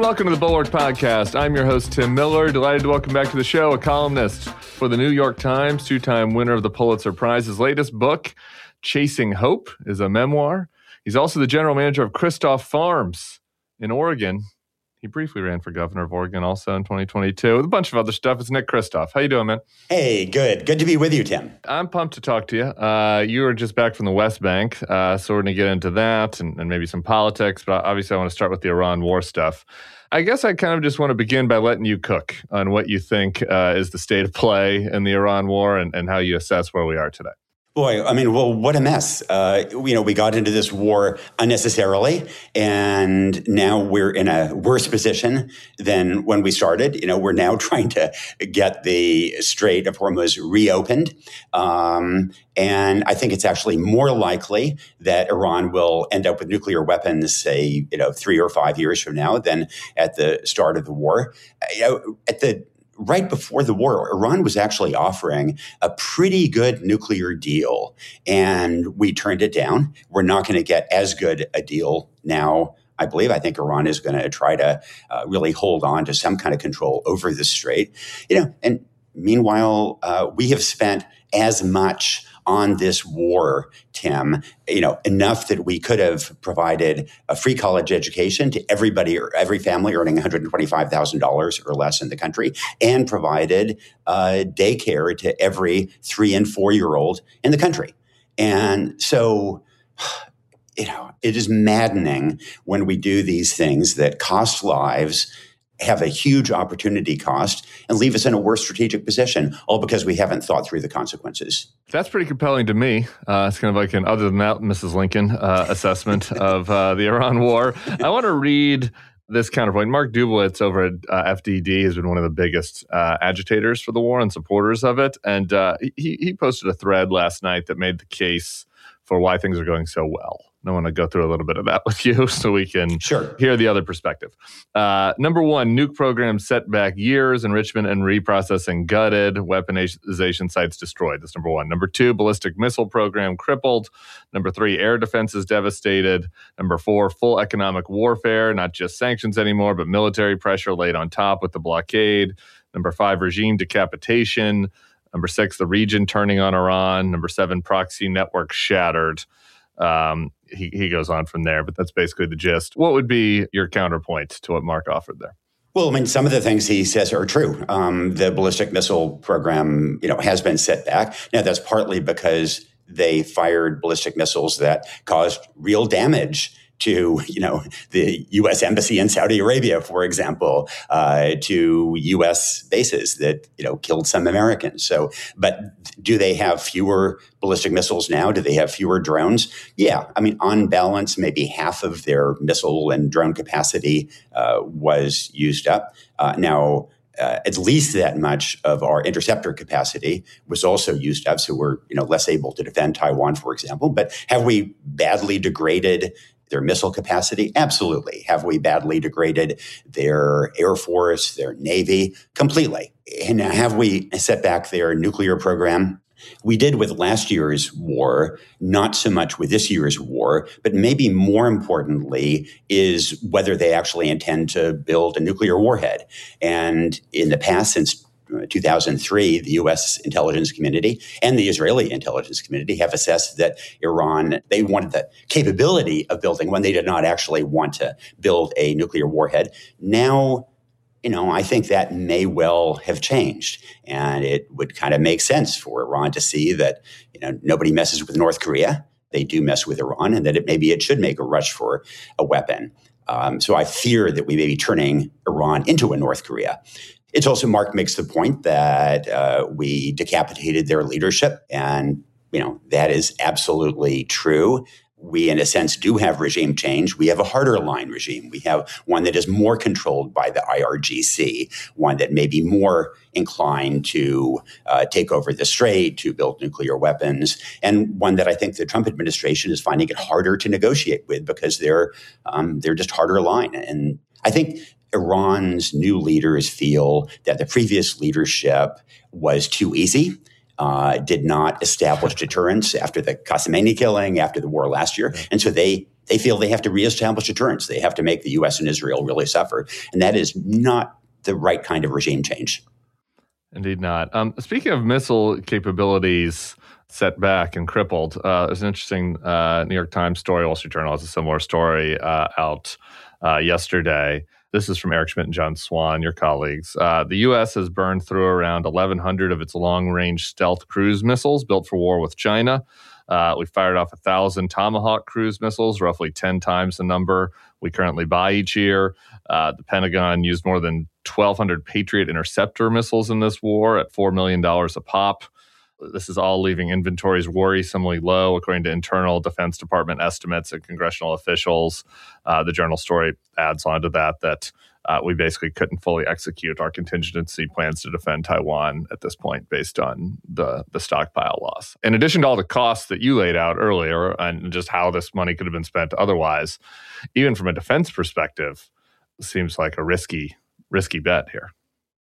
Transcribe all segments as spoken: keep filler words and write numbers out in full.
Welcome to the Bulwark Podcast. I'm your host, Tim Miller. Delighted to welcome back to the show a columnist for the New York Times, two-time winner of the Pulitzer Prize. His latest book, Chasing Hope, is a memoir. He's also the general manager of Christoph Farms in Oregon. He briefly ran for governor of Oregon also in twenty twenty-two with a bunch of other stuff. It's Nick Christoph. How you doing, man? Hey, good. Good to be with you, Tim. I'm pumped to talk to you. Uh, you were just back from the West Bank, uh, so we're going to get into that and, and maybe some politics, but obviously I want to start with the Iran war stuff. I guess I kind of just want to begin by letting you cook on what you think uh, is the state of play in the Iran war and, and how you assess where we are today. Boy, I mean, well, what a mess. Uh, you know, we got into this war unnecessarily, and now we're in a worse position than when we started. You know, we're now trying to get the Strait of Hormuz reopened. Um, and I think it's actually more likely that Iran will end up with nuclear weapons, say, you know, three or five years from now than at the start of the war. You know, at the Right before the war, Iran was actually offering a pretty good nuclear deal, and we turned it down. We're not going to get as good a deal now, I believe. I think Iran is going to try to uh, really hold on to some kind of control over the strait. You know, and meanwhile, uh, we have spent as much on this war, Tim, you know, enough that we could have provided a free college education to everybody or every family earning one hundred twenty-five thousand dollars or less in the country, and provided uh, daycare to every three and four year old in the country. And so, you know, it is maddening when we do these things that cost lives, have a huge opportunity cost, and leave us in a worse strategic position, all because we haven't thought through the consequences. That's pretty compelling to me. Uh, it's kind of like an other than that, Missus Lincoln uh, assessment of uh, the Iran war. I want to read this counterpoint. Mark Dubowitz over at uh, F D D has been one of the biggest uh, agitators for the war and supporters of it. And uh, he, he posted a thread last night that made the case for why things are going so well. I want to go through a little bit of that with you so we can sure. hear the other perspective. Uh, number one, nuke program set back years, enrichment and reprocessing gutted, weaponization sites destroyed. That's number one. Number two, ballistic missile program crippled. Number three, air defense is devastated. Number four, full economic warfare, not just sanctions anymore, but military pressure laid on top with the blockade. Number five, regime decapitation. Number six, the region turning on Iran. Number seven, proxy network shattered. Um, he, he goes on from there, but that's basically the gist. What would be your counterpoint to what Mark offered there? Well, I mean, some of the things he says are true. Um, the ballistic missile program, you know, has been set back. Now, that's partly because they fired ballistic missiles that caused real damage to, you know, the U S embassy in Saudi Arabia, for example, uh, to U S bases that, you know, killed some Americans. So, but do they have fewer ballistic missiles now? Do they have fewer drones? Yeah. I mean, on balance, maybe half of their missile and drone capacity uh, was used up. Uh, now, Uh, at least that much of our interceptor capacity was also used up. So we're, you know, less able to defend Taiwan, for example. But have we badly degraded their missile capacity? Absolutely. Have we badly degraded their Air Force, their Navy? Completely. And have we set back their nuclear program? We did with last year's war, not so much with this year's war, but maybe more importantly is whether they actually intend to build a nuclear warhead. And in the past, since two thousand three, the U S intelligence community and the Israeli intelligence community have assessed that Iran, they wanted the capability of building one. They did not actually want to build a nuclear warhead. Now, you know, I think that may well have changed, and it would kind of make sense for Iran to see that, you know, nobody messes with North Korea. They do mess with Iran, and that it maybe it should make a rush for a weapon. Um, so I fear that we may be turning Iran into a North Korea. It's also, Mark makes the point that uh, we decapitated their leadership, and, you know, that is absolutely true. We, in a sense, do have regime change. We have a harder line regime. We have one that is more controlled by the I R G C, one that may be more inclined to uh, take over the strait, to build nuclear weapons, and one that I think the Trump administration is finding it harder to negotiate with because they're um, they're just harder line. And I think Iran's new leaders feel that the previous leadership was too easy. Uh, did not establish deterrence after the Qassemeini killing, after the war last year. And so they they feel they have to reestablish deterrence. They have to make the U S and Israel really suffer. And that is not the right kind of regime change. Indeed not. Um, speaking of missile capabilities set back and crippled, uh, there's an interesting uh, New York Times story. Wall Street Journal has a similar story uh, out uh, yesterday. This is from Eric Schmidt and John Swan, your colleagues. Uh, the U S has burned through around eleven hundred of its long-range stealth cruise missiles built for war with China. Uh, we fired off one thousand Tomahawk cruise missiles, roughly ten times the number we currently buy each year. Uh, the Pentagon used more than twelve hundred Patriot interceptor missiles in this war at four million dollars a pop. This is all leaving inventories worrisomely low, according to internal Defense Department estimates and congressional officials. Uh, the Journal story adds on to that that uh, we basically couldn't fully execute our contingency plans to defend Taiwan at this point based on the, the stockpile loss. In addition to all the costs that you laid out earlier and just how this money could have been spent otherwise, even from a defense perspective, seems like a risky, risky bet here.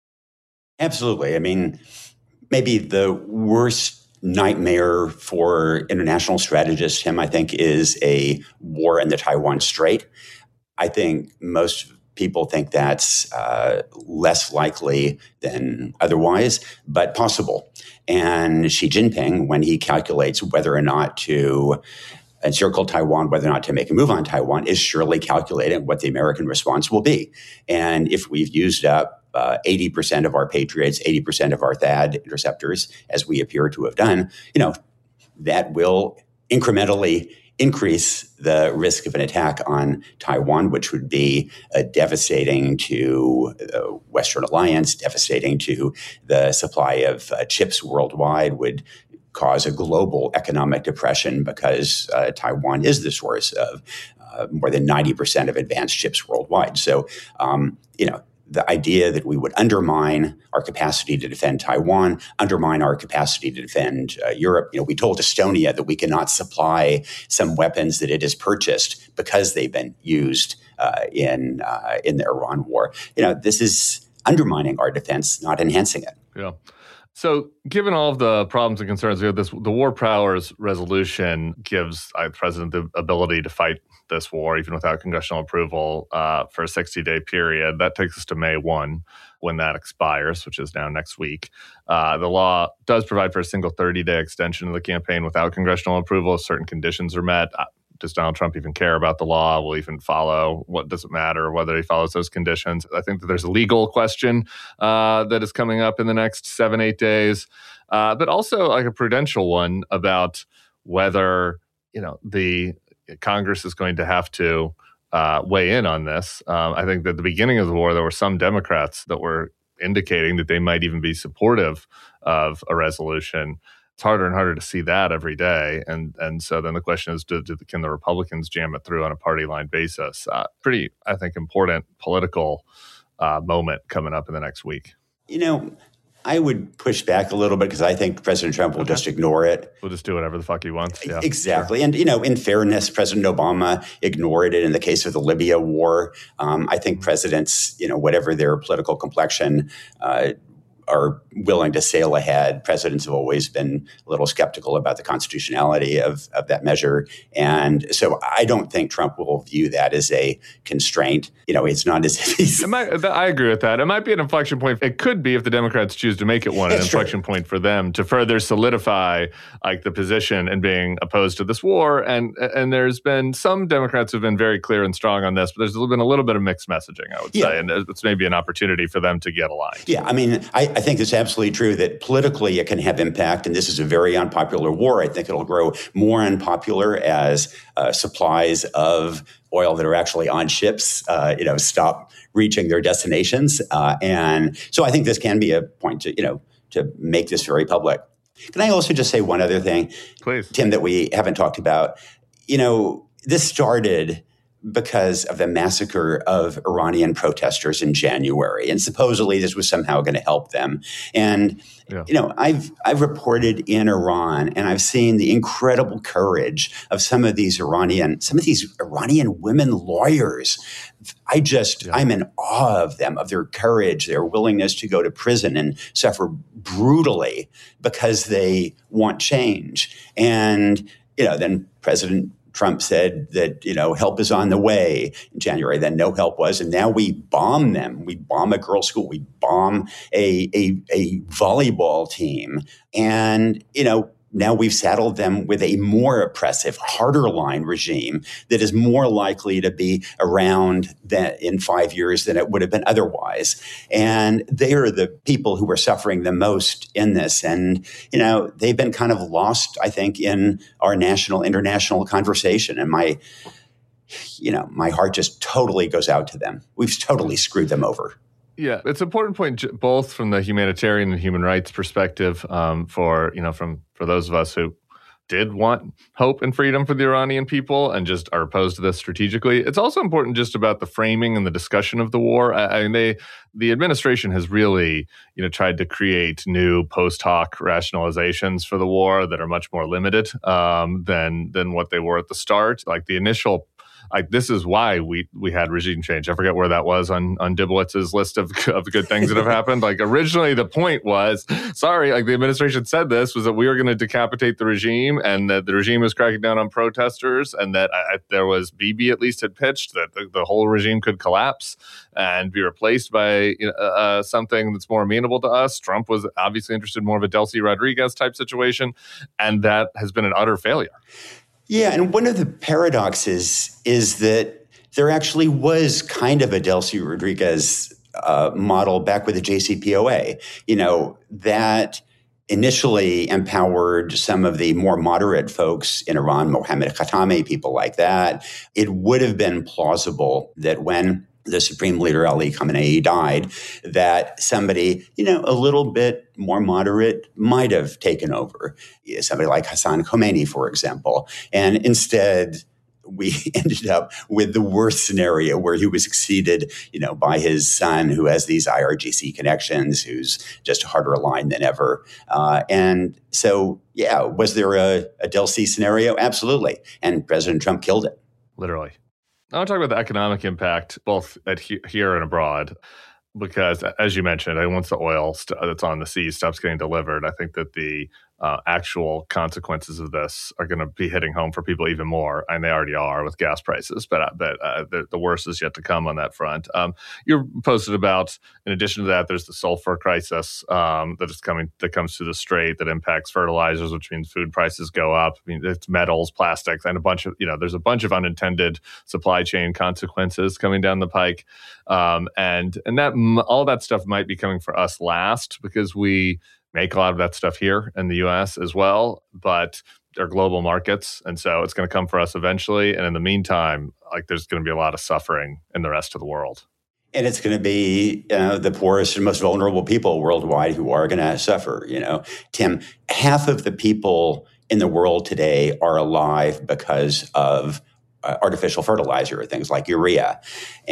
Absolutely. I mean, maybe the worst nightmare for international strategists, Tim, I think, is a war in the Taiwan Strait. I think most people think that's uh, less likely than otherwise, but possible. And Xi Jinping, when he calculates whether or not to encircle Taiwan, whether or not to make a move on Taiwan, is surely calculating what the American response will be. And if we've used up uh, eighty percent of our Patriots, eighty percent of our THAAD interceptors, as we appear to have done, you know, that will incrementally increase the risk of an attack on Taiwan, which would be uh, devastating to the Western alliance, devastating to the supply of uh, chips worldwide, would cause a global economic depression because uh, Taiwan is the source of uh, more than ninety percent of advanced chips worldwide. So, um, you know, the idea that we would undermine our capacity to defend Taiwan, undermine our capacity to defend uh, Europe. You know, we told Estonia that we cannot supply some weapons that it has purchased because they've been used uh, in uh, in the Iran war. You know, this is undermining our defense, not enhancing it. Yeah. So given all of the problems and concerns, you know, this, the War Powers Resolution gives uh, the president the ability to fight this war, even without congressional approval, uh, for a sixty-day period. That takes us to May first, when that expires, which is now next week. Uh, the law does provide for a single thirty-day extension of the campaign without congressional approval if certain conditions are met. Uh, Does Donald Trump even care about the law? Will he even follow? What does it matter whether he follows those conditions? I think that there's a legal question uh, that is coming up in the next seven, eight days, uh, but also like a prudential one about whether, you know, the Congress is going to have to uh, weigh in on this. Um, I think that at the beginning of the war, there were some Democrats that were indicating that they might even be supportive of a resolution. It's harder and harder to see that every day. And and so then the question is, do, do, can the Republicans jam it through on a party line basis? Uh, pretty, I think, important political uh, moment coming up in the next week. You know, I would push back a little bit because I think President Trump will okay. just ignore it. We'll just do whatever the fuck he wants. Yeah, exactly. Sure. And, you know, in fairness, President Obama ignored it in the case of the Libya war. Um, I think presidents, you know, whatever their political complexion, uh, are willing to sail ahead. Presidents have always been a little skeptical about the constitutionality of, of that measure. And so I don't think Trump will view that as a constraint. You know, it's not as if he's... Might, I agree with that. It might be an inflection point. It could be if the Democrats choose to make it one, an inflection point for them to further solidify like the position and being opposed to this war. And and there's been some Democrats who've been very clear and strong on this, but there's been a little bit of mixed messaging, I would yeah. say. And it's maybe an opportunity for them to get aligned. Yeah, I mean, I I think it's absolutely true that politically it can have impact, and this is a very unpopular war. I think it'll grow more unpopular as uh, supplies of oil that are actually on ships, uh, you know, stop reaching their destinations. Uh, and so I think this can be a point to, you know, to make this very public. Can I also just say one other thing, please, Tim, that we haven't talked about? You know, this started because of the massacre of Iranian protesters in January. And supposedly this was somehow going to help them. And, yeah. you know, I've I've reported in Iran, and I've seen the incredible courage of some of these Iranian, some of these Iranian women lawyers. I just, yeah. I'm in awe of them, of their courage, their willingness to go to prison and suffer brutally because they want change. And, you know, then President Trump said that, you know, help is on the way in January, then no help was. And now we bomb them. We bomb a girls' school. We bomb a, a, a volleyball team. And, you know, now we've saddled them with a more oppressive, harder line regime that is more likely to be around than in five years than it would have been otherwise. And they are the people who are suffering the most in this. And, you know, they've been kind of lost, I think, in our national, international conversation. And my, you know, my heart just totally goes out to them. We've totally screwed them over. Yeah, it's an important point, both from the humanitarian and human rights perspective, um, for, you know, from for those of us who did want hope and freedom for the Iranian people and just are opposed to this strategically. It's also important just about the framing and the discussion of the war. I, I mean, they, the administration has really, you know, tried to create new post hoc rationalizations for the war that are much more limited um, than than what they were at the start. Like the initial. Like this is why we we had regime change. I forget where that was on on Diblitz's list of of good things that have happened. Like originally, the point was, sorry, like the administration said this was that we were going to decapitate the regime, and that the regime was cracking down on protesters, and that I, there was Bibi at least had pitched that the, the whole regime could collapse and be replaced by you know, uh, something that's more amenable to us. Trump was obviously interested in more of a Delcy Rodriguez type situation, and that has been an utter failure. Yeah, and one of the paradoxes is that there actually was kind of a Delcy Rodriguez uh, model back with the J C P O A, you know, that initially empowered some of the more moderate folks in Iran, Mohammad Khatami, people like that. It would have been plausible that when the Supreme Leader Ali Khamenei died, that somebody, you know, a little bit more moderate might have taken over. Somebody like Hassan Khomeini, for example. And instead, we ended up with the worst scenario where he was succeeded, you know, by his son, who has these I R G C connections, who's just harder aligned than ever. Uh, and so, yeah, was there a, a Delcy scenario? Absolutely. And President Trump killed it. Literally. I want to talk about the economic impact, both at he- here and abroad, because as you mentioned, I mean, once the oil st- that's on the sea stops getting delivered, I think that the uh, actual consequences of this are going to be hitting home for people even more, and they already are with gas prices. But uh, but uh, the, the worst is yet to come on that front. Um, you posted about, in addition to that, there's the sulfur crisis um, that is coming that comes through the strait that impacts fertilizers, which means food prices go up. I mean, it's metals, plastics, and a bunch of you know, there's a bunch of unintended supply chain consequences coming down the pike, um, and and that all that stuff might be coming for us last because we make a lot of that stuff here in the U S as well, but they're global markets. And so it's going to come for us eventually. And in the meantime, like there's going to be a lot of suffering in the rest of the world. And it's going to be you know, the poorest and most vulnerable people worldwide who are going to suffer. You know, Tim, half of the people in the world today are alive because of uh, artificial fertilizer, things like urea.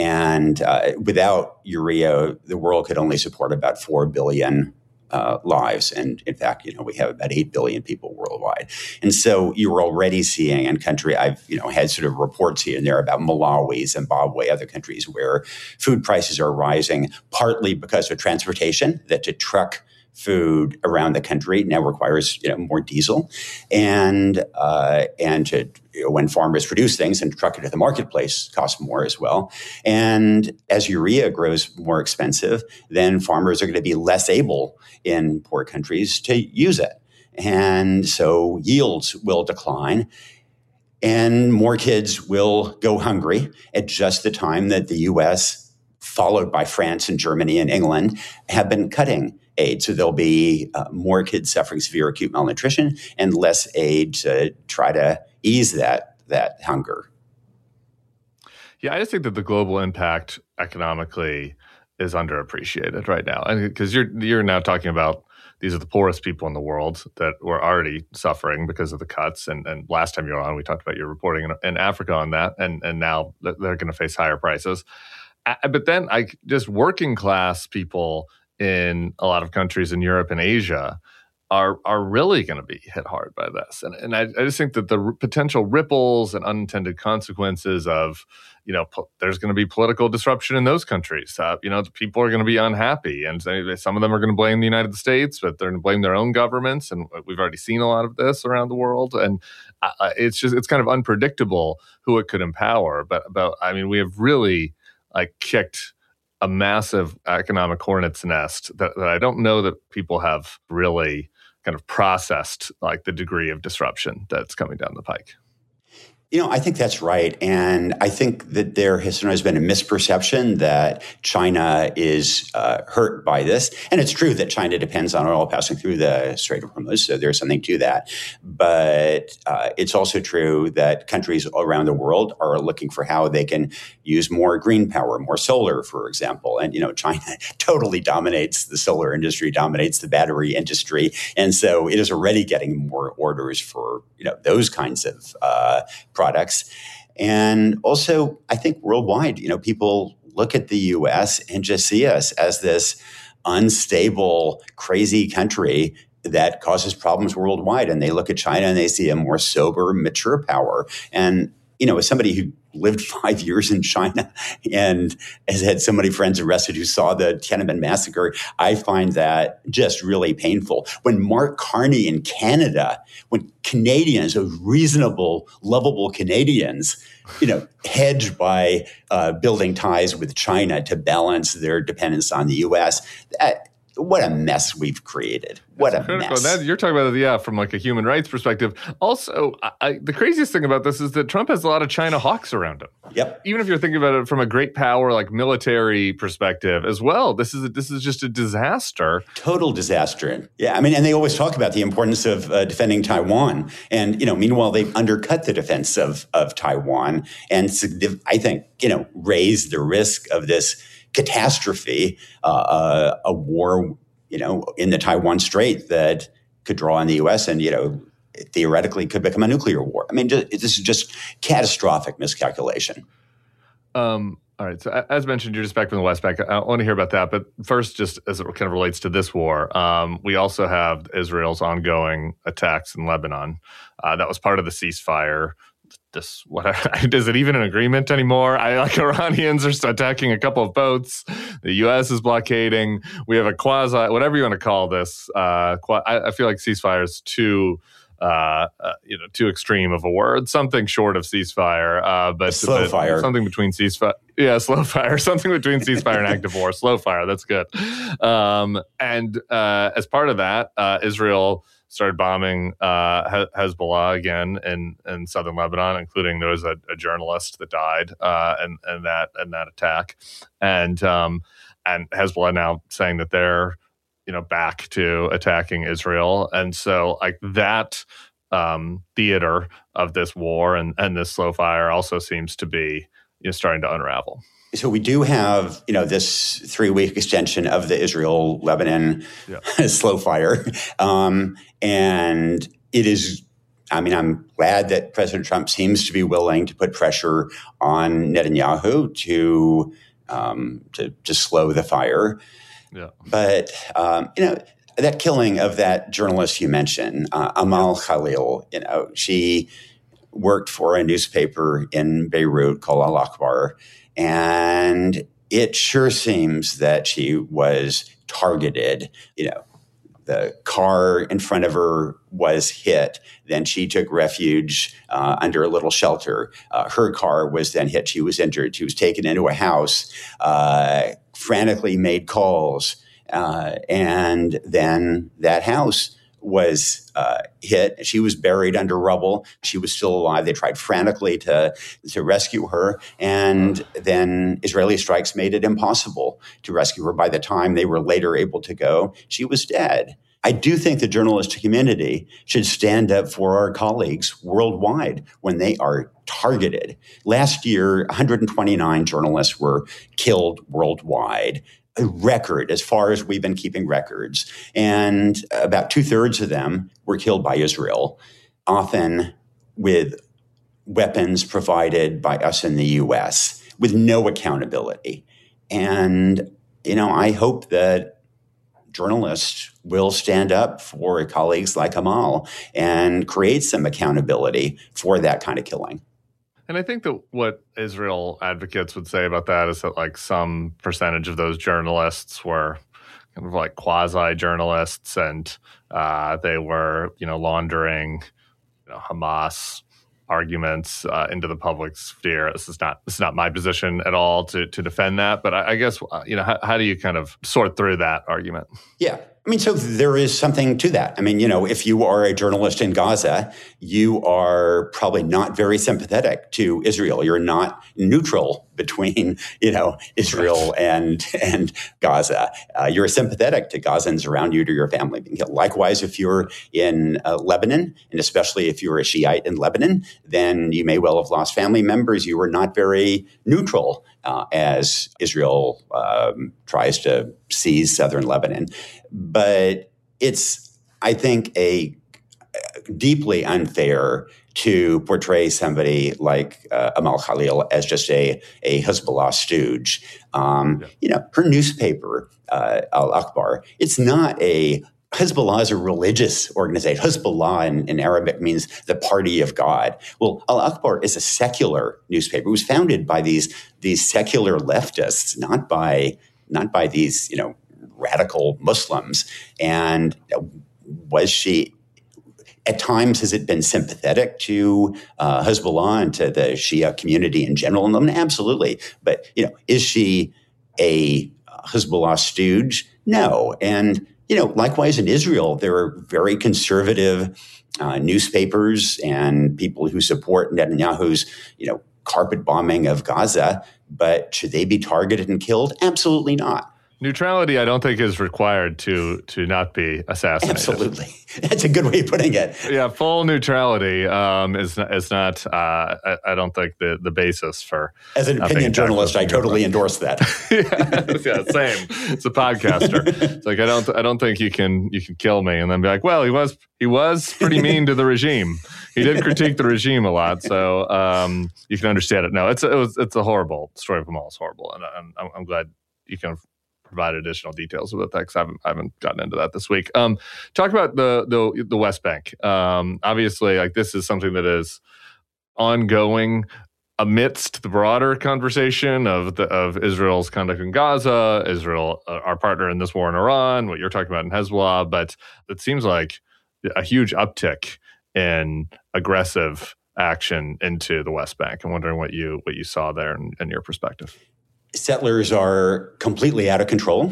And uh, without urea, the world could only support about four billion Uh, lives. And in fact, you know, we have about eight billion people worldwide. And so you're already seeing in country, I've, you know, had sort of reports here and there about Malawi, Zimbabwe, other countries where food prices are rising, partly because of transportation, that to truck food around the country now requires, you know, more diesel. And, uh, and to, you know, when farmers produce things and truck it to the marketplace costs more as well. And as urea grows more expensive, then farmers are going to be less able in poor countries to use it. And so yields will decline. And more kids will go hungry at just the time that the U S, followed by France and Germany and England, have been cutting aid. So there'll be uh, more kids suffering severe acute malnutrition and less aid to try to ease that that hunger. Yeah, I just think that the global impact economically is underappreciated right now. And because you're you're now talking about these are the poorest people in the world that were already suffering because of the cuts. And, and last time you were on, we talked about your reporting in, in Africa on that. And, and now they're going to face higher prices. Uh, but then I just working class people in a lot of countries in Europe and Asia, are are really going to be hit hard by this. And and I, I just think that the r- potential ripples and unintended consequences of, you know, po- there's going to be political disruption in those countries. Uh, you know, the people are going to be unhappy, and they, some of them are going to blame the United States, but they're going to blame their own governments. And we've already seen a lot of this around the world. And uh, it's just it's kind of unpredictable who it could empower. But but I mean, we have really like kicked a massive economic hornet's nest that, that I don't know that people have really kind of processed, like the degree of disruption that's coming down the pike. You know, I think that's right. And I think that there has sometimes been a misperception that China is uh, hurt by this. And it's true that China depends on oil passing through the Strait of Hormuz, so there's something to that. But uh, it's also true that countries around the world are looking for how they can use more green power, more solar, for example. And, you know, China totally dominates the solar industry, dominates the battery industry. And so it is already getting more orders for, you know, those kinds of uh products. And also, I think worldwide, you know, people look at the U S and just see us as this unstable, crazy country that causes problems worldwide. And they look at China and they see a more sober, mature power. And, you know, as somebody who lived five years in China and has had so many friends arrested who saw the Tiananmen massacre, I find that just really painful. When Mark Carney in Canada, when Canadians, those reasonable, lovable Canadians, you know, hedge by uh, building ties with China to balance their dependence on the U S, that, what a mess we've created. What That's a critical. mess. That, you're talking about it, yeah, from like a human rights perspective. Also, I, I, the craziest thing about this is that Trump has a lot of China hawks around him. Yep. Even if you're thinking about it from a great power, like military perspective as well, this is a, this is just a disaster. Total disaster. Yeah, I mean, and they always talk about the importance of uh, defending Taiwan. And, you know, meanwhile, they've undercut the defense of, of Taiwan and I think, you know, raised the risk of this catastrophe, uh, uh, a war, you know, in the Taiwan Strait that could draw on the U S and, you know, theoretically could become a nuclear war. I mean, just, this is just catastrophic miscalculation. Um, all right. So as mentioned, you're just back from the West Bank. I want to hear about that. But first, just as it kind of relates to this war, um, we also have Israel's ongoing attacks in Lebanon. Uh, that was part of the ceasefire. This whatever is it even an agreement anymore? I like Iranians are attacking a couple of boats. The U S is blockading. We have a quasi, whatever you want to call this. Uh, qua- I, I feel like ceasefire is too, uh, uh, you know, too extreme of a word. Something short of ceasefire, uh, but slow but fire. Something between ceasefire. Yeah, slow fire. Something between ceasefire and active war. Slow fire. That's good. Um, and uh, as part of that, uh, Israel started bombing uh, Hezbollah again in, in southern Lebanon, including there was a, a journalist that died uh, in, in that in that attack, and um, and Hezbollah now saying that they're you know back to attacking Israel, and so like that um, theater of this war and and this slow fire also seems to be you know, starting to unravel. So we do have, you know, this three-week extension of the Israel-Lebanon yeah. slow fire. Um, and it is, I mean, I'm glad that President Trump seems to be willing to put pressure on Netanyahu to um, to, to slow the fire. Yeah. But, um, you know, that killing of that journalist you mentioned, uh, Amal Khalil, you know, she worked for a newspaper in Beirut called Al Akhbar. And it sure seems that she was targeted. You know, the car in front of her was hit. Then she took refuge uh, under a little shelter. Uh, her car was then hit. She was injured. She was taken into a house, uh, frantically made calls. Uh, and then that house was uh, hit. She was buried under rubble. She was still alive. They tried frantically to, to rescue her. And then Israeli strikes made it impossible to rescue her. By the time they were later able to go, she was dead. I do think the journalistic community should stand up for our colleagues worldwide when they are targeted. Last year, one hundred twenty-nine journalists were killed worldwide. A record as far as we've been keeping records. And about two thirds of them were killed by Israel, often with weapons provided by us in the U S with no accountability. And, you know, I hope that journalists will stand up for colleagues like Amal and create some accountability for that kind of killing. And I think that what Israel advocates would say about that is that like some percentage of those journalists were kind of like quasi-journalists and uh, they were, you know, laundering you know, Hamas arguments uh, into the public sphere. This is not this is not my position at all to to defend that, but I, I guess uh, you know how, how do you kind of sort through that argument? Yeah. I mean, so there is something to that. I mean, you know, if you are a journalist in Gaza, you are probably not very sympathetic to Israel. You're not neutral between, you know, Israel and and Gaza. Uh, you're sympathetic to Gazans around you, to your family. Likewise, if you're in uh, Lebanon, and especially if you're a Shiite in Lebanon, then you may well have lost family members. You were not very neutral uh, as Israel um, tries to seize southern Lebanon. But it's, I think, a deeply unfair to portray somebody like uh, Amal Khalil as just a, a Hezbollah stooge. Um, yeah. You know, her newspaper, uh, Al-Akhbar, it's not a Hezbollah is a religious organization. Hezbollah in, in Arabic means the party of God. Well, Al-Akhbar is a secular newspaper. It was founded by these these secular leftists, not by not by these, you know, radical Muslims. And was she, at times, has it been sympathetic to uh, Hezbollah and to the Shia community in general? And absolutely. But, you know, is she a Hezbollah stooge? No. And, you know, likewise in Israel, there are very conservative uh, newspapers and people who support Netanyahu's, you know, carpet bombing of Gaza. But should they be targeted and killed? Absolutely not. Neutrality, I don't think, is required to to not be assassinated. Absolutely, that's a good way of putting it. Yeah, full neutrality um, is not, is not. Uh, I, I don't think the the basis for. As an opinion journalist, I totally endorse that. yeah, yeah, same. It's a podcaster. It's like I don't I don't think you can you can kill me and then be like, well, he was he was pretty mean to the regime. He did critique the regime a lot, so um, you can understand it. No, it's it was it's a horrible story of Amal. It's horrible, and I'm, I'm glad you can provide additional details about that because I haven't, I haven't gotten into that this week. Um, talk about the the, the West Bank. Um, obviously, like this is something that is ongoing amidst the broader conversation of the, of Israel's conduct in Gaza, Israel, uh, our partner in this war in Iran, what you're talking about in Hezbollah. But it seems like a huge uptick in aggressive action into the West Bank. I'm wondering what you what you saw there in, in your perspective. Settlers are completely out of control.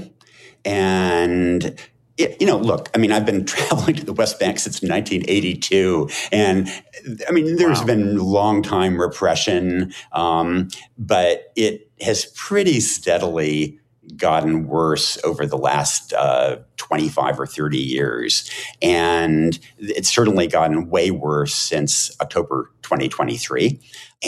And, it, you know, look, I mean, I've been traveling to the West Bank since nineteen eighty-two. And, I mean, there's wow. been long time repression, um, but it has pretty steadily gotten worse over the last uh, twenty-five or thirty years. And it's certainly gotten way worse since October twenty twenty-three.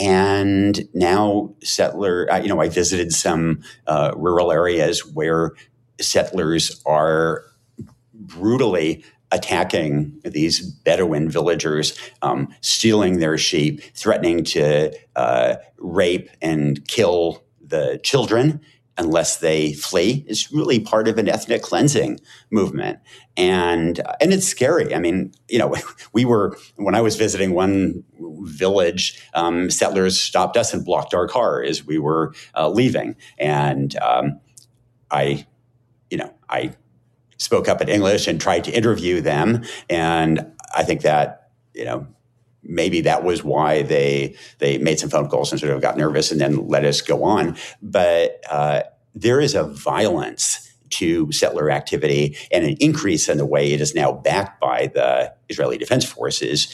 And now settler, uh, you know, I visited some uh, rural areas where settlers are brutally attacking these Bedouin villagers, um, stealing their sheep, threatening to uh, rape and kill the children unless they flee. It's really part of an ethnic cleansing movement. And and it's scary. I mean, you know, we were, when I was visiting one village, um, settlers stopped us and blocked our car as we were uh, leaving. And um, I, you know, I spoke up in English and tried to interview them. And I think that, you know, maybe that was why they they made some phone calls and sort of got nervous and then let us go on. But uh, there is a violence to settler activity and an increase in the way it is now backed by the Israeli Defense Forces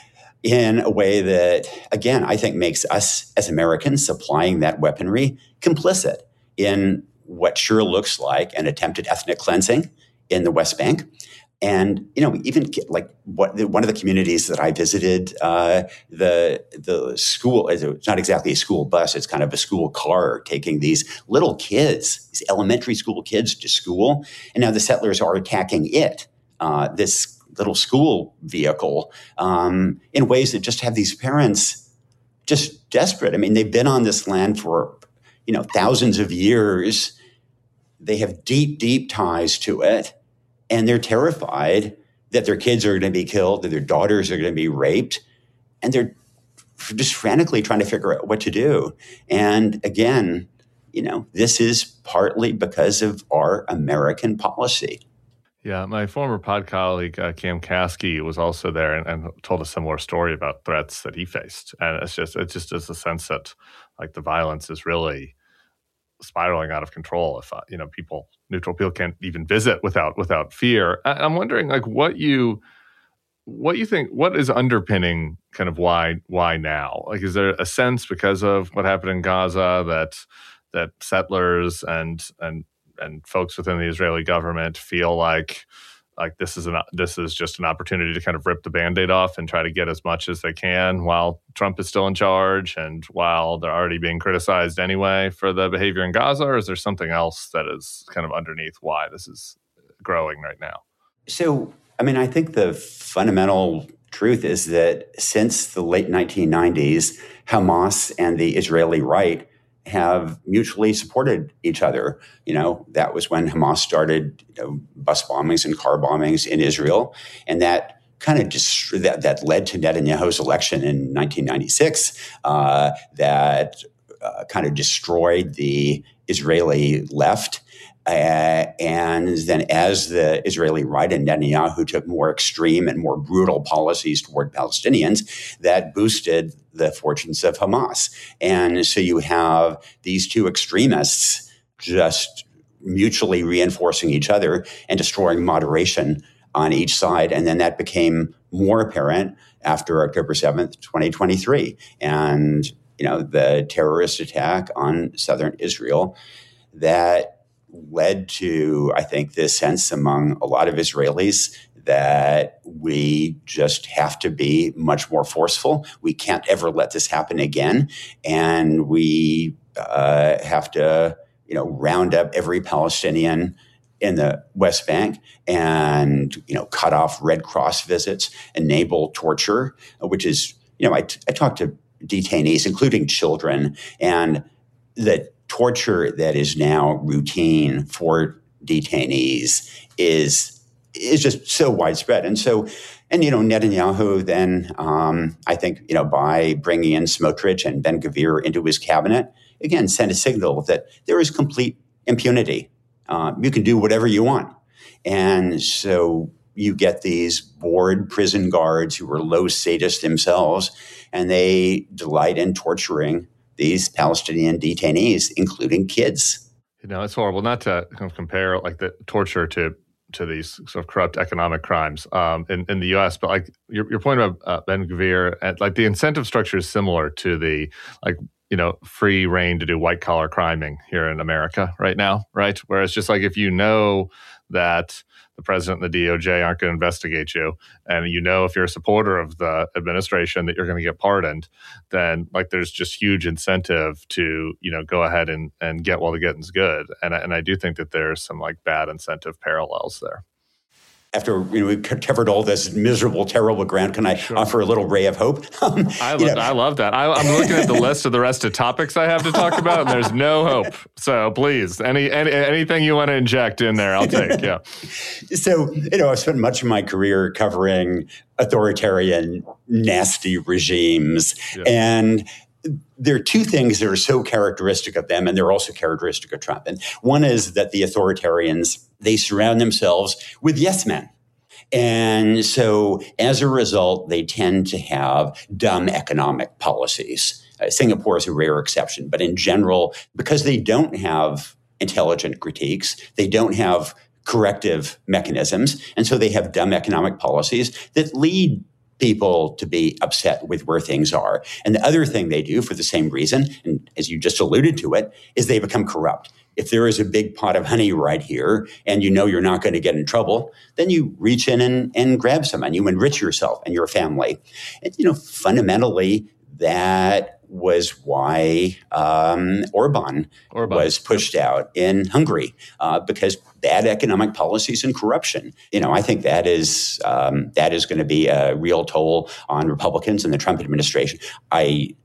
in a way that, again, I think makes us as Americans supplying that weaponry complicit in what sure looks like an attempted ethnic cleansing in the West Bank. And, you know, even like what one of the communities that I visited, uh, the the school, it's not exactly a school bus, it's kind of a school car taking these little kids, these elementary school kids to school. And now the settlers are attacking it, uh, this little school vehicle, um, in ways that just have these parents just desperate. I mean, they've been on this land for, you know, thousands of years. They have deep, deep ties to it. and they're terrified that their kids are going to be killed, that their daughters are going to be raped, and they're just frantically trying to figure out what to do. And again, you know, this is partly because of our American policy. Yeah, my former pod colleague, uh, Cam Caskey, was also there and, and told a similar story about threats that he faced. And it's just, it just is a sense that like the violence is really spiraling out of control. If, uh, you know, people, neutral people can't even visit without, without fear. I, I'm wondering like what you, what you think, what is underpinning kind of why, why now? Like, is there a sense because of what happened in Gaza that, that settlers and, and, and folks within the Israeli government feel like like this is an this is just an opportunity to kind of rip the Band-Aid off and try to get as much as they can while Trump is still in charge and while they're already being criticized anyway for the behavior in Gaza? Or is there something else that is kind of underneath why this is growing right now? So, I mean, I think the fundamental truth is that since the late nineteen nineties, Hamas and the Israeli right have mutually supported each other. You know, that was when Hamas started, you know, bus bombings and car bombings in Israel. And that kind of just, that, that led to Netanyahu's election in nineteen ninety-six, uh, that uh, kind of destroyed the Israeli left. Uh, and then as the Israeli right and Netanyahu took more extreme and more brutal policies toward Palestinians, that boosted the fortunes of Hamas. And so you have these two extremists just mutually reinforcing each other and destroying moderation on each side. And then that became more apparent after October seventh, twenty twenty-three. And, you know, the terrorist attack on southern Israel that led to, I think, this sense among a lot of Israelis that we just have to be much more forceful. We can't ever let this happen again. And we uh, have to, you know, round up every Palestinian in the West Bank and, you know, cut off Red Cross visits, enable torture, which is, you know, I, t- I talk to detainees, including children, and the torture that is now routine for detainees is is just so widespread. And so, and, you know, Netanyahu then, um, I think, you know, by bringing in Smotrich and Ben-Gvir into his cabinet, again, sent a signal that there is complete impunity. Uh, you can do whatever you want. And so you get these bored prison guards who are low sadists themselves, and they delight in torturing these Palestinian detainees, including kids. You know, it's horrible not to kind of compare like the torture to to these sort of corrupt economic crimes um, in, in the U S, but like your, your point about uh, Ben-Gvir, and like the incentive structure is similar to the like, you know, free reign to do white collar criming here in America right now, right? Whereas just like if you know that the president and the D O J aren't going to investigate you, and you know if you're a supporter of the administration that you're going to get pardoned, then like there's just huge incentive to, you know, go ahead and, and get while the getting's good. And, and I do think that there's some like bad incentive parallels there. After, you know, we covered all this miserable, terrible ground, can I sure. offer a little ray of hope? um, I, lo- I love that. I, I'm looking at the list of the rest of topics I have to talk about, and there's no hope. So please, any, any anything you want to inject in there, I'll take. Yeah. So, you know, I've spent much of my career covering authoritarian, nasty regimes, yeah. and there are two things that are so characteristic of them, and they're also characteristic of Trump. And one is that the authoritarians, they surround themselves with yes men. And so as a result, they tend to have dumb economic policies. Uh, Singapore is a rare exception, but in general, because they don't have intelligent critiques, they don't have corrective mechanisms, and so they have dumb economic policies that lead people to be upset with where things are. And the other thing they do for the same reason, and as you just alluded to it, is they become corrupt. If there is a big pot of honey right here and you know you're not going to get in trouble, then you reach in and, and grab some and you enrich yourself and your family. And, you know, fundamentally, that was why um, Orban, Orban was pushed out in Hungary, uh, because bad economic policies and corruption. You know, I think that is um, that is going to be a real toll on Republicans and the Trump administration. I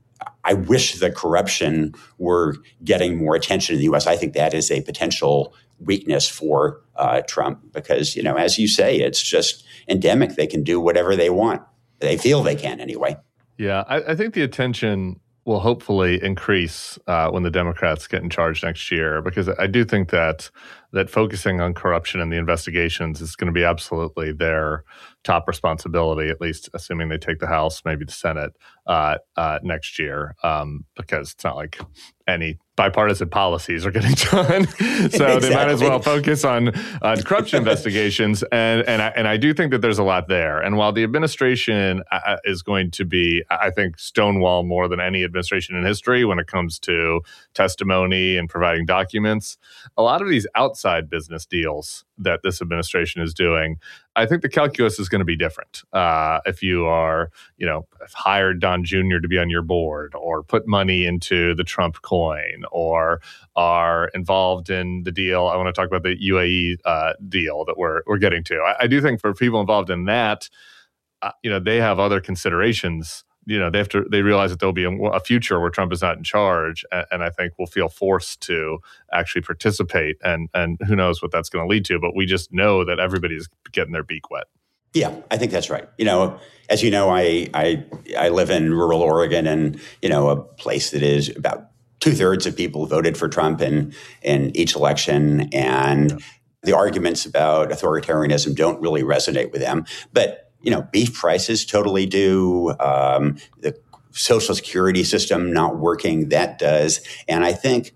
I wish the corruption were getting more attention in the U S. I think that is a potential weakness for uh, Trump because, you know, as you say, it's just endemic. They can do whatever they want. They feel they can anyway. Yeah, I, I think the attention will hopefully increase uh, when the Democrats get in charge next year, because I do think that that focusing on corruption and the investigations is going to be absolutely their top responsibility, at least assuming they take the House, maybe the Senate uh, uh, next year, um, because it's not like any bipartisan policies are getting done. So exactly. They might as well focus on, on corruption investigations. And and I, and I do think that there's a lot there. And while the administration uh, is going to be, I think, stonewall more than any administration in history when it comes to testimony and providing documents, a lot of these outside business deals that this administration is doing, I think the calculus is going to be different. Uh, if you are, you know, hired Don Junior to be on your board, or put money into the Trump coin, or are involved in the deal. I want to talk about the U A E uh, deal that we're we're getting to. I, I do think for people involved in that, uh, you know, they have other considerations. You know, they have to. They realize that there'll be a, a future where Trump is not in charge, and, and I think we'll feel forced to actually participate. And and who knows what that's going to lead to? But we just know that everybody's getting their beak wet. Yeah, I think that's right. You know, as you know, I I I live in rural Oregon, and you know, a place that is about two thirds of people voted for Trump in in each election, and yeah. The arguments about authoritarianism don't really resonate with them, but. You know, beef prices totally do. Um, the Social Security system not working, that does. And I think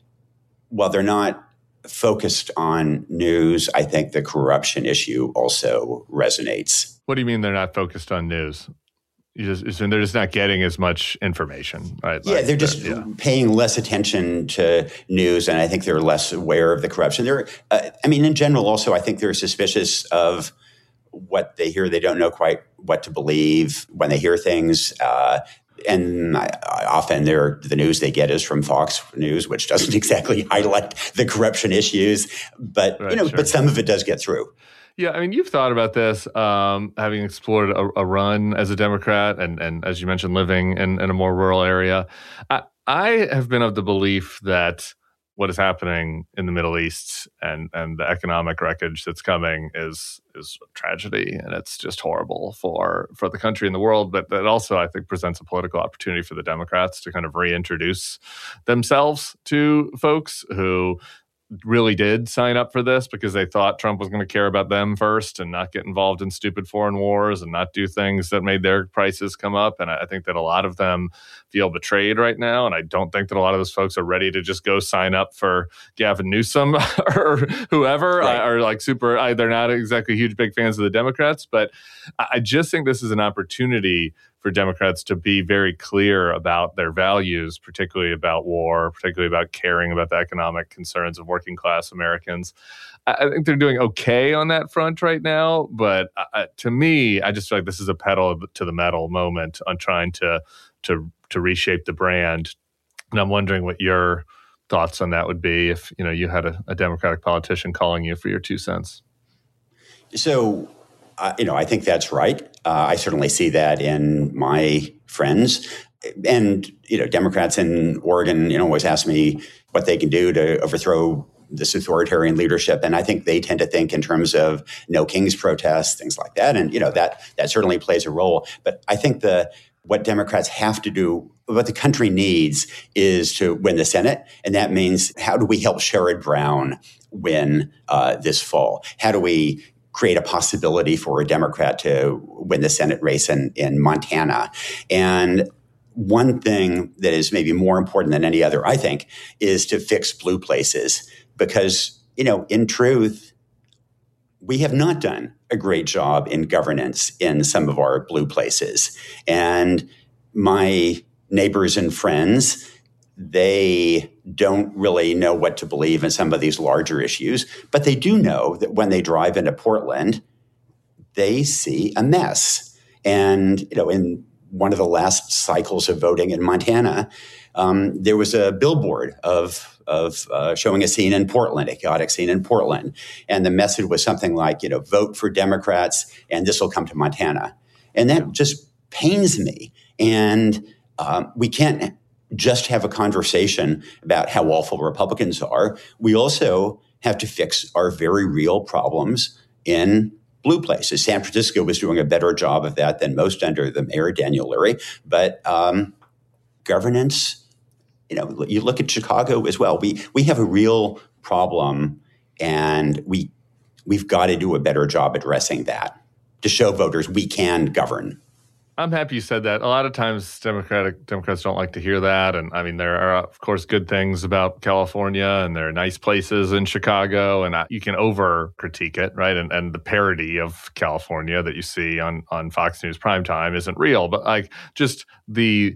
while they're not focused on news, I think the corruption issue also resonates. What do you mean they're not focused on news? You just, they're just not getting as much information, right? Yeah, like they're just yeah. paying less attention to news, and I think they're less aware of the corruption. They're, uh, I mean, in general, also, I think they're suspicious of what they hear. They don't know quite what to believe when they hear things. Uh, and I, I often they're, the news they get is from Fox News, which doesn't exactly highlight the corruption issues. But, right, you know, sure. but some of it does get through. Yeah, I mean, you've thought about this, um, having explored a, a run as a Democrat and, and as you mentioned, living in, in a more rural area. I, I have been of the belief that what is happening in the Middle East and, and the economic wreckage that's coming is is a tragedy, and it's just horrible for, for the country and the world. But that also, I think, presents a political opportunity for the Democrats to kind of reintroduce themselves to folks who really did sign up for this because they thought Trump was going to care about them first and not get involved in stupid foreign wars and not do things that made their prices come up. And I think that a lot of them feel betrayed right now. And I don't think that a lot of those folks are ready to just go sign up for Gavin Newsom or whoever, right. or like super, I, they're not exactly huge, big fans of the Democrats. But I just think this is an opportunity for Democrats to be very clear about their values, particularly about war, particularly about caring about the economic concerns of working class Americans. I think they're doing okay on that front right now. But uh, to me, I just feel like this is a pedal to the metal moment on trying to to to reshape the brand. And I'm wondering what your thoughts on that would be if, you know, you had a, a Democratic politician calling you for your two cents. So, uh, you know, I think that's right. Uh, I certainly see that in my friends. And, you know, Democrats in Oregon, you know, always ask me what they can do to overthrow this authoritarian leadership. And I think they tend to think in terms of no king's protests, things like that. And, you know, that that certainly plays a role. But I think the what Democrats have to do, what the country needs, is to win the Senate. And that means, how do we help Sherrod Brown win uh, this fall? How do we create a possibility for a Democrat to win the Senate race in, in Montana? And one thing that is maybe more important than any other, I think, is to fix blue places. Because, you know, in truth, we have not done a great job in governance in some of our blue places. And my neighbors and friends, they don't really know what to believe in some of these larger issues, but they do know that when they drive into Portland, they see a mess. And, you know, in one of the last cycles of voting in Montana, um, there was a billboard of of uh, showing a scene in Portland, a chaotic scene in Portland. And the message was something like, you know, vote for Democrats and this will come to Montana. And that just pains me. And um, we can't just have a conversation about how awful Republicans are. We also have to fix our very real problems in blue places. San Francisco was doing a better job of that than most under the mayor, Daniel Lurie. But um, governance, you know, you look at Chicago as well. We we have a real problem, and we we've got to do a better job addressing that to show voters we can govern. I'm happy you said that. A lot of times Democratic Democrats don't like to hear that. And I mean, there are, of course, good things about California, and there are nice places in Chicago, and you can over critique it, right? And and the parody of California that you see on, on Fox News primetime isn't real. But like just the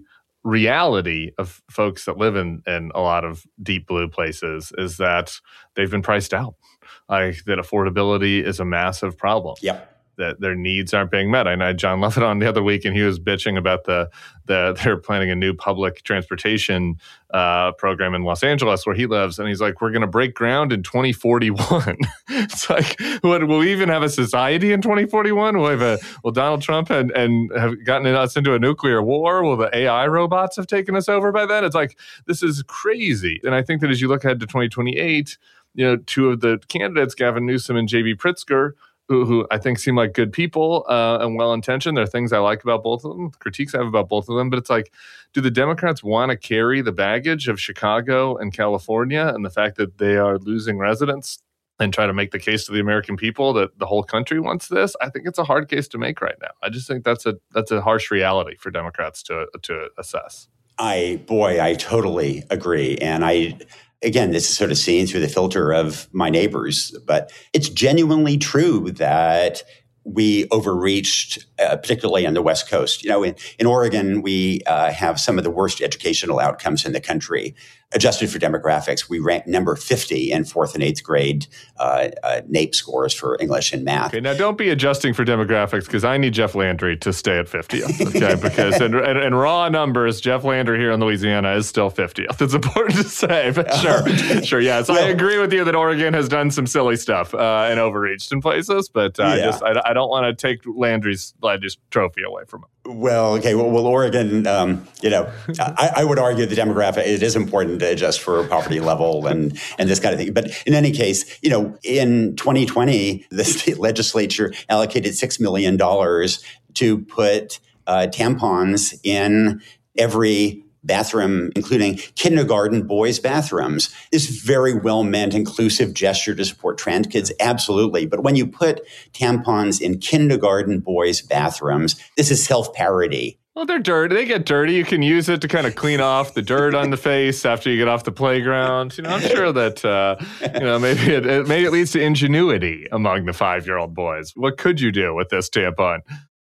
reality of folks that live in, in a lot of deep blue places is that they've been priced out. Like that affordability is a massive problem. Yep. That their needs aren't being met. I had John Lovett on the other week, and he was bitching about the the they're planning a new public transportation uh, program in Los Angeles where he lives, and he's like, "We're going to break ground in twenty forty-one." It's like, what, will we even have a society in twenty forty-one? Will, have a, will Donald Trump and and have gotten us into a nuclear war? Will the A I robots have taken us over by then? It's like, this is crazy. And I think that as you look ahead to twenty twenty-eight, you know, two of the candidates, Gavin Newsom and J B Pritzker, Who, who I think seem like good people uh, and well-intentioned. There are things I like about both of them, critiques I have about both of them. But it's like, do the Democrats want to carry the baggage of Chicago and California and the fact that they are losing residents and try to make the case to the American people that the whole country wants this? I think it's a hard case to make right now. I just think that's a that's a harsh reality for Democrats to to assess. I, boy, I totally agree. And I... Again, this is sort of seen through the filter of my neighbors, but it's genuinely true that we overreached, uh, particularly on the West Coast. You know, in, in Oregon, we uh, have some of the worst educational outcomes in the country. Adjusted for demographics, we rank number fifty in fourth and eighth grade uh, uh, NAEP scores for English and math. Okay, now don't be adjusting for demographics, because I need Jeff Landry to stay at fiftieth. Okay, because in, in, in raw numbers, Jeff Landry here in Louisiana is still fiftieth. It's important to say, but sure, okay. sure, yes, well, I agree with you that Oregon has done some silly stuff uh, and overreached in places, but uh, yeah. I just I, I don't want to take Landry's Landry's trophy away from him. Well, okay. Well, well Oregon, um, you know, I, I would argue the demographic, it is important to adjust for poverty level and, and this kind of thing. But in any case, you know, in twenty twenty, the state legislature allocated six million dollars to put uh, tampons in every bathroom, including kindergarten boys' bathrooms. This very well-meant, inclusive gesture to support trans kids, absolutely. But when you put tampons in kindergarten boys' bathrooms, this is self-parody. Well, they're dirty. They get dirty. You can use it to kind of clean off the dirt on the face after you get off the playground. You know, I'm sure that, uh, you know, maybe it, it, maybe it leads to ingenuity among the five-year-old boys. What could you do with this tampon?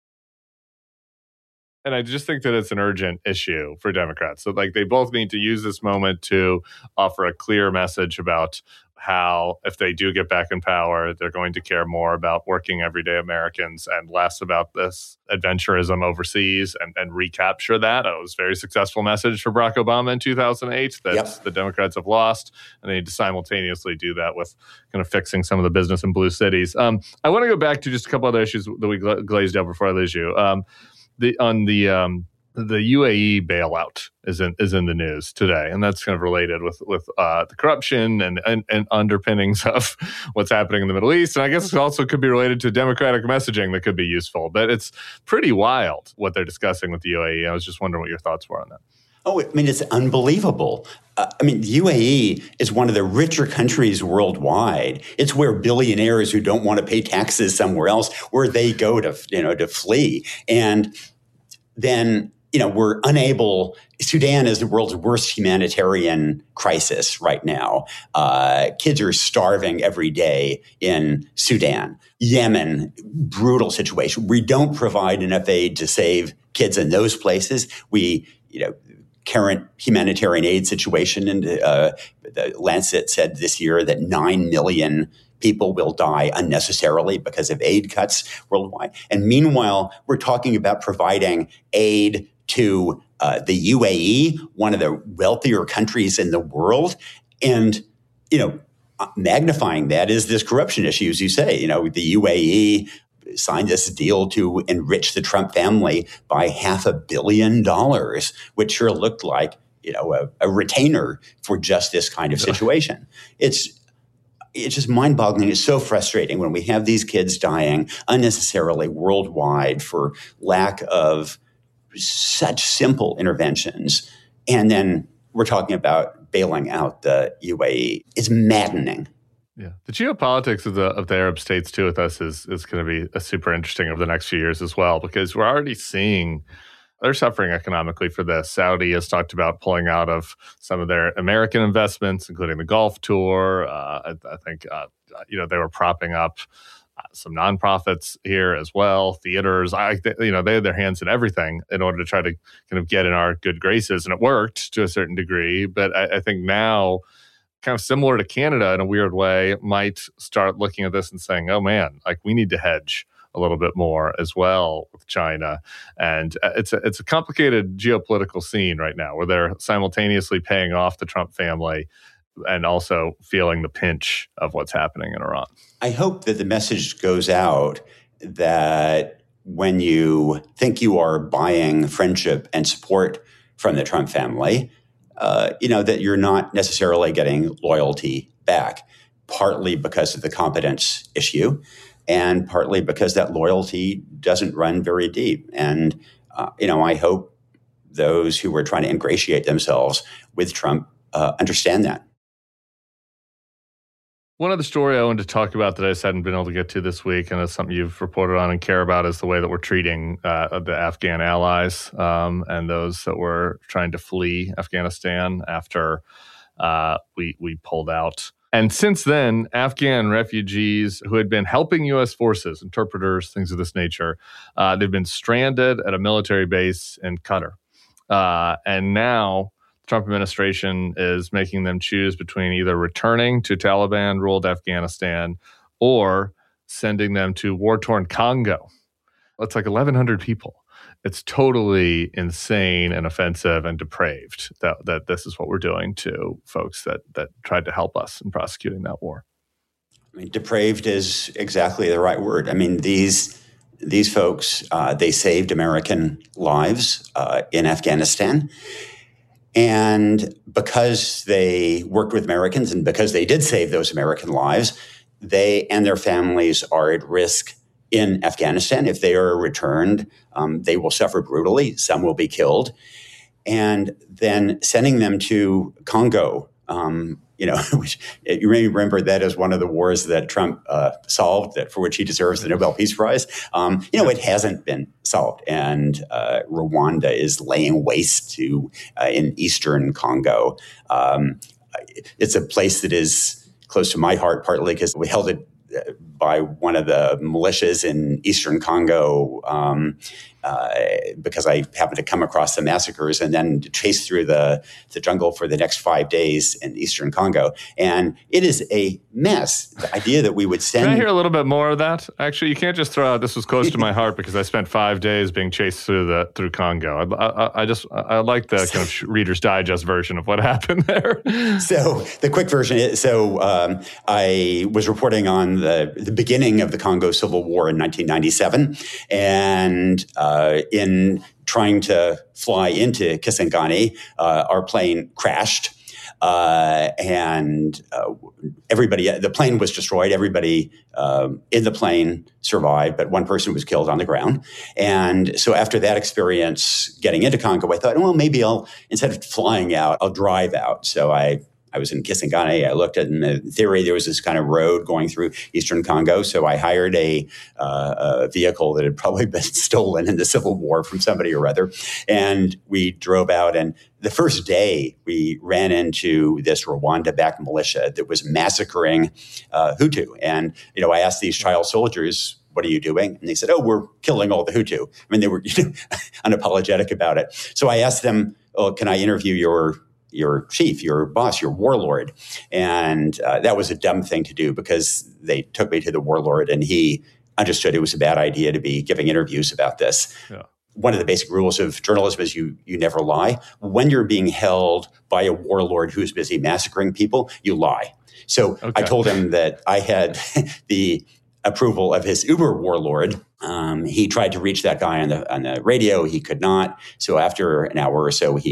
And I just think that it's an urgent issue for Democrats. So, like, they both need to use this moment to offer a clear message about how, if they do get back in power, they're going to care more about working everyday Americans and less about this adventurism overseas, and, and recapture that. It was a very successful message for Barack Obama in two thousand eight that yep. the Democrats have lost, and they need to simultaneously do that with kind of fixing some of the business in blue cities. Um, I want to go back to just a couple other issues that we gla- glazed out before I lose you. Um, The on the um, the U A E bailout is in is in the news today, and that's kind of related with with uh, the corruption and, and and underpinnings of what's happening in the Middle East. And I guess it also could be related to Democratic messaging that could be useful. But it's pretty wild what they're discussing with the U A E. I was just wondering what your thoughts were on that. Oh, I mean, it's unbelievable. Uh, I mean, the U A E is one of the richer countries worldwide. It's where billionaires who don't want to pay taxes somewhere else, where they go to, you know, to flee. And then, you know, we're unable. Sudan is the world's worst humanitarian crisis right now. Uh, kids are starving every day in Sudan. Yemen, brutal situation. We don't provide enough aid to save kids in those places. We, you know, current humanitarian aid situation, and uh, the Lancet said this year that nine million people will die unnecessarily because of aid cuts worldwide. And meanwhile, we're talking about providing aid to uh, the U A E, one of the wealthier countries in the world. And, you know, magnifying that is this corruption issue, as you say. You know, the U A E signed this deal to enrich the Trump family by half a billion dollars, which sure looked like you know, a, a retainer for just this kind of situation. It's It's just mind-boggling. It's so frustrating when we have these kids dying unnecessarily worldwide for lack of such simple interventions. And then we're talking about bailing out the U A E. It's maddening. Yeah, the geopolitics of the of the Arab states too with us is is going to be uh, super interesting over the next few years as well, because we're already seeing they're suffering economically for this. Saudi has talked about pulling out of some of their American investments, including the Gulf Tour. Uh, I, I think uh, you know they were propping up uh, some nonprofits here as well, theaters. I, you know, they had their hands in everything in order to try to kind of get in our good graces, and it worked to a certain degree. But I, I think now, kind of similar to Canada in a weird way, might start looking at this and saying, "Oh man, like we need to hedge a little bit more as well with China." And it's a, it's a complicated geopolitical scene right now where they're simultaneously paying off the Trump family and also feeling the pinch of what's happening in Iran. I hope that the message goes out that when you think you are buying friendship and support from the Trump family, uh, you know, that you're not necessarily getting loyalty back, partly because of the competence issue, and partly because that loyalty doesn't run very deep. And, uh, you know, I hope those who were trying to ingratiate themselves with Trump uh, understand that. One other story I wanted to talk about that I just hadn't been able to get to this week, and it's something you've reported on and care about, is the way that we're treating uh, the Afghan allies um, and those that were trying to flee Afghanistan after uh, we we pulled out. And since then, Afghan refugees who had been helping U S forces, interpreters, things of this nature, uh, they've been stranded at a military base in Qatar. Uh, and now the Trump administration is making them choose between either returning to Taliban-ruled Afghanistan or sending them to war-torn Congo. It's like eleven hundred people. It's totally insane and offensive and depraved that, that this is what we're doing to folks that that tried to help us in prosecuting that war. I mean, depraved is exactly the right word. I mean, these these folks, uh, they saved American lives uh, in Afghanistan. And because they worked with Americans and because they did save those American lives, they and their families are at risk in Afghanistan. If they are returned, um, they will suffer brutally. Some will be killed. And then sending them to Congo, um, you know, which you may remember that as one of the wars that Trump uh, solved, that for which he deserves the Nobel Peace Prize. Um, you know, it hasn't been solved. And uh, Rwanda is laying waste to uh, in eastern Congo. Um, it's a place that is close to my heart, partly because we held it by one of the militias in eastern Congo um, uh, because I happened to come across the massacres and then chase through the, the jungle for the next five days in eastern Congo. And it is a mess. The idea that we would send... Can I hear a little bit more of that? Actually, you can't just throw out, this was close to my heart because I spent five days being chased through the through Congo. I, I, I just, I like the kind of Reader's Digest version of what happened there. So the quick version is, so um, I was reporting on the, the beginning of the Congo Civil War in nineteen ninety-seven. And uh, in trying to fly into Kisangani, uh, our plane crashed. Uh, and uh, everybody, the plane was destroyed. Everybody um, in the plane survived, but one person was killed on the ground. And so after that experience getting into Congo, I thought, well, maybe I'll, instead of flying out, I'll drive out. So I I was in Kisangani. I looked at, in theory, there was this kind of road going through eastern Congo. So I hired a, uh, a vehicle that had probably been stolen in the Civil War from somebody or other. And we drove out. And the first day, we ran into this Rwanda-backed militia that was massacring uh, Hutu. And, you know, I asked these child soldiers, what are you doing? And they said, oh, we're killing all the Hutu. I mean, they were you know, unapologetic about it. So I asked them, oh, can I interview your your chief, your boss, your warlord? And uh, that was a dumb thing to do because they took me to the warlord and he understood it was a bad idea to be giving interviews about this. Yeah. One of the basic rules of journalism is you you never lie. When you're being held by a warlord who's busy massacring people, you lie. So okay. I told him that I had the approval of his Uber warlord. Um, he tried to reach that guy on the on the radio. He could not. So after an hour or so, he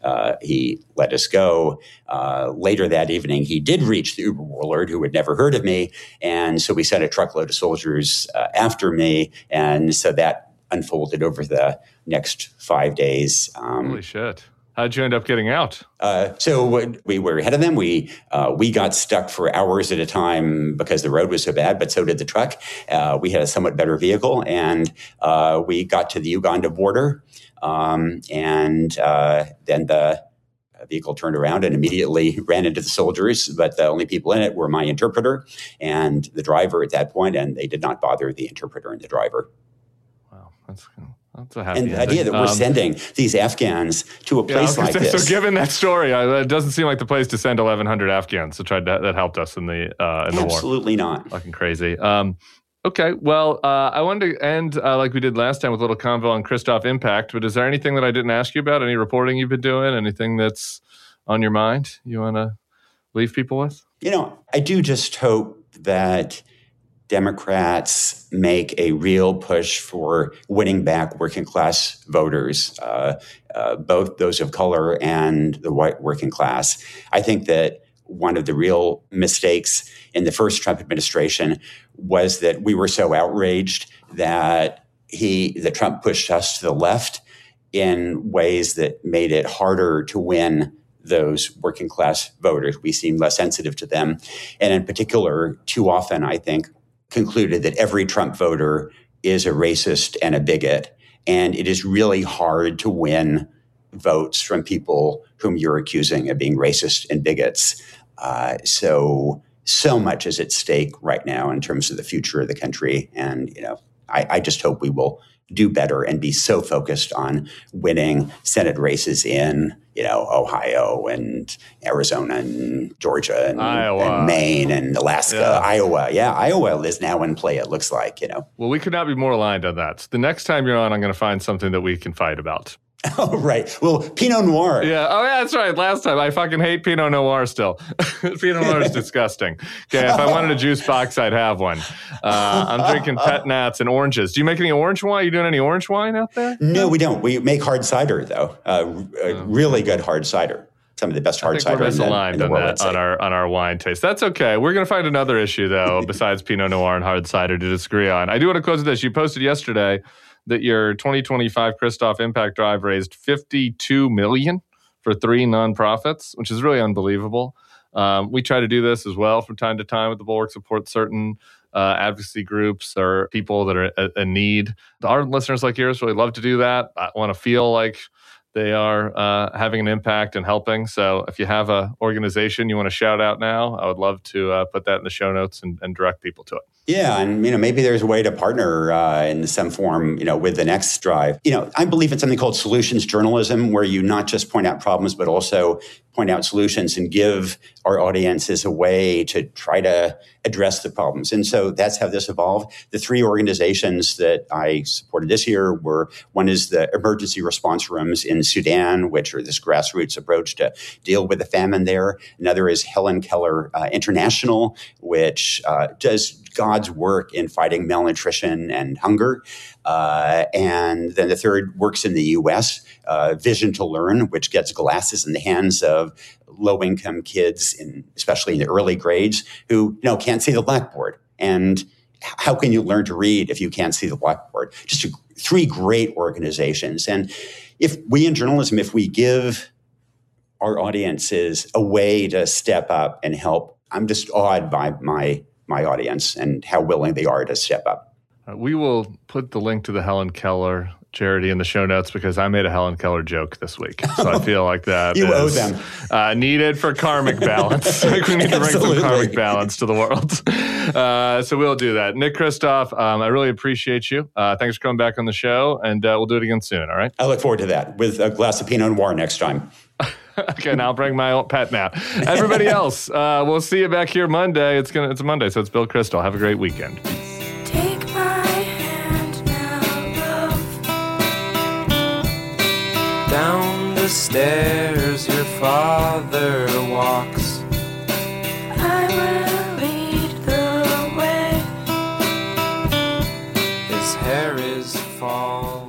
uh, he let us go. Uh, later that evening, he did reach the Uber warlord, who had never heard of me. And so we sent a truckload of soldiers uh, after me. And so that unfolded over the next five days. Um, Holy shit. How'd you end up getting out? Uh, so we were ahead of them. We uh, we got stuck for hours at a time because the road was so bad, but so did the truck. Uh, we had a somewhat better vehicle, and uh, we got to the Uganda border. Um, and uh, then the vehicle turned around and immediately ran into the soldiers. But the only people in it were my interpreter and the driver at that point, and they did not bother the interpreter and the driver. Wow, that's cool. That's a happy and the ending. idea that we're um, sending these Afghans to a place yeah, like say, this. So given that story, uh, it doesn't seem like the place to send eleven hundred Afghans. So tried to, that helped us in the uh, in the war. Absolutely not. Fucking crazy. Um, okay, well, uh, I wanted to end uh, like we did last time with a little convo on Christoph Impact. But is there anything that I didn't ask you about? Any reporting you've been doing? Anything that's on your mind you want to leave people with? You know, I do just hope that Democrats make a real push for winning back working class voters, uh, uh, both those of color and the white working class. I think that one of the real mistakes in the first Trump administration was that we were so outraged that he, that Trump pushed us to the left in ways that made it harder to win those working class voters. We seemed less sensitive to them. And in particular, too often, I think, concluded that every Trump voter is a racist and a bigot. And it is really hard to win votes from people whom you're accusing of being racist and bigots. Uh, so, so much is at stake right now in terms of the future of the country. And, you know, I, I just hope we will do better and be so focused on winning Senate races in, you know, Ohio and Arizona and Georgia and, and Maine and Alaska, yeah. Iowa. Yeah, Iowa is now in play, it looks like, you know. Well, we could not be more aligned on that. So the next time you're on, I'm going to find something that we can fight about. Oh, right. Well, Pinot Noir. Yeah. Oh, yeah, that's right. Last time. I fucking hate Pinot Noir still. Pinot Noir is disgusting. Okay, if I wanted a juice box, I'd have one. Uh, I'm drinking pet nats and oranges. Do you make any orange wine? Are you doing any orange wine out there? No, we don't. We make hard cider, though. Uh, oh. Really good hard cider. Some of the best hard cider in the, in the on world. That, on our on our wine taste. That's okay. We're going to find another issue, though, besides Pinot Noir and hard cider to disagree on. I do want to close with this. You posted yesterday that your twenty twenty-five Christoph Impact Drive raised fifty-two million dollars for three nonprofits, which is really unbelievable. Um, we try to do this as well from time to time with the Bulwark, support certain uh, advocacy groups or people that are in need. Our listeners like yours really love to do that. I want to feel like they are uh, having an impact and helping. So if you have an organization you want to shout out now, I would love to uh, put that in the show notes and, and direct people to it. Yeah, and you know maybe there's a way to partner uh, in some form, you know, with the next drive. You know, I believe in something called solutions journalism, where you not just point out problems, but also point out solutions and give our audiences a way to try to address the problems. And so that's how this evolved. The three organizations that I supported this year were, one is the emergency response rooms in Sudan, which are this grassroots approach to deal with the famine there. Another is Helen Keller uh, International, which uh, does God's work in fighting malnutrition and hunger. Uh, and then the third works in the U S, uh, Vision to Learn, which gets glasses in the hands of low-income kids, in, especially in the early grades, who you know can't see the blackboard. And how can you learn to read if you can't see the blackboard? Just a, three great organizations. And if we in journalism, if we give our audiences a way to step up and help, I'm just awed by my my audience and how willing they are to step up. Uh, we will put the link to the Helen Keller charity in the show notes because I made a Helen Keller joke this week. So I feel like that you is owe them. Uh, needed for karmic balance. Like we need to bring some karmic balance to the world. Uh, so we'll do that. Nick Christoph, um, I really appreciate you. Uh, thanks for coming back on the show, and uh, we'll do it again soon, all right? I look forward to that with a glass of Pinot Noir next time. Okay, now I'll bring my own pet now. Everybody else, uh, we'll see you back here Monday. It's gonna, it's a Monday, so it's Bill Kristol. Have a great weekend. Take my hand now, love. Down the stairs your father walks. I will lead the way. His hair is falling.